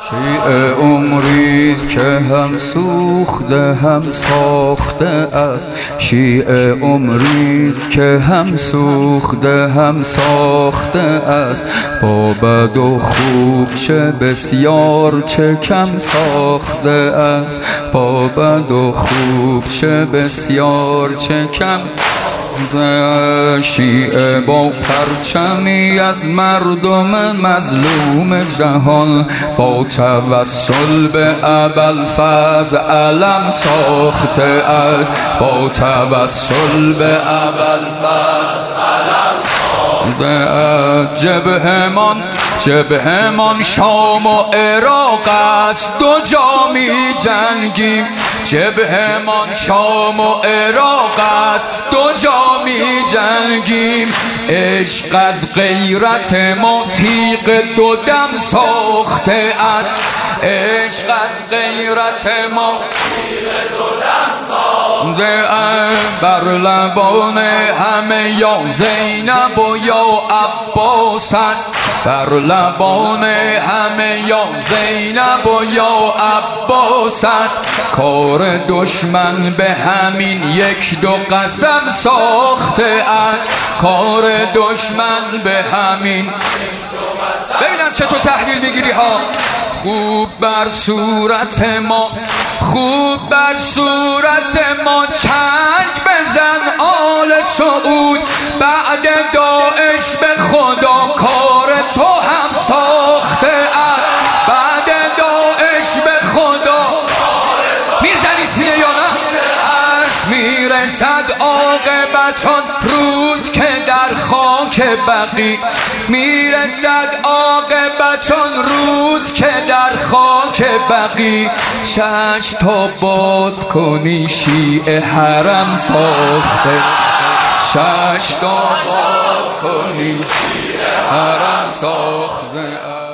شیعه عمریست که هم سوخته هم ساخته است. شیعه عمریست که هم سوخته هم ساخته است. با بد و خوب چه بسیار چه کم ساخته است. با بد و خوب چه بسیار چه کم. شیعه با پرچمی از مردم مظلوم جهان با توسل به ابوالفضل علم ساخته است. با توسل به ابوالفضل علم ساخته است. جبهمان شام و عراق است. دو جا می جنگیم. جبهمان شام و عراق است. دو جا می جنگیم. عشق از غیرت ما تیغ دو دم ساخته است. عشق از غیرت ما تیغ دو دم ساخته است. بر لبان همه یا زینب و یا عباس است. بر لبان همه یا زینب و یا عباس است. کار دشمن به همین یک دو قسم ساخته است. کار دشمن به همین. ببینم چطور تحویل میگیری ها. خوب بر صورت ما، خوب بر صورت ما چنگ بزن آل سعود. بعد داعش به خدا کار تو هم ساخته است. بعد داعش به خدا میزنی سینه یا نه؟ میرسد عاقبتان روز که در خاک بقیع. میرسد عاقبتان روز که در خاک بقیع. چشم تا باز کنی شیعه حرم ساخته. چشم تا باز کنی شیعه حرم ساخته.